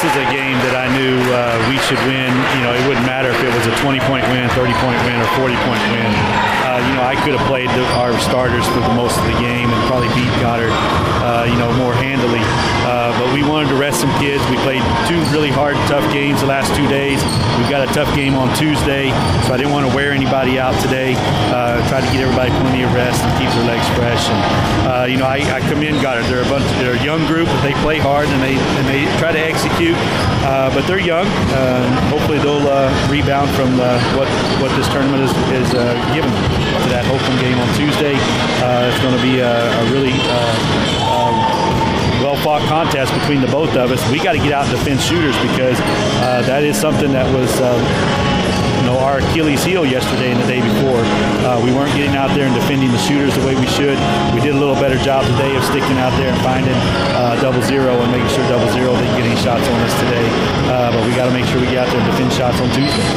is a game that I knew we should win. It wouldn't matter if it was a 20-point win, 30-point win, or 40-point win. I could have played our starters for the most of the game and probably beat Goddard, more handily. But we wanted to rest some kids. We played two really hard, tough games the last 2 days. We've got a tough game on Tuesday, so I didn't want to wear anybody out today. Tried to get everybody plenty of rest and keep their legs fresh. And I commend Goddard. They're a young group, but they play hard and they try to execute. But they're young. Hopefully they'll rebound from what this tournament is given to that Holcomb game on Tuesday. It's going to be a really well-fought contest between the both of us. We got to get out and defend shooters because that is something that was our Achilles heel yesterday and the day before. We weren't getting out there and defending the shooters the way we should. We did a little better job today of sticking out there and finding 0-0 and making sure 0-0 didn't get any shots on us today. But we got to make sure we get out there and defend shots on Tuesday.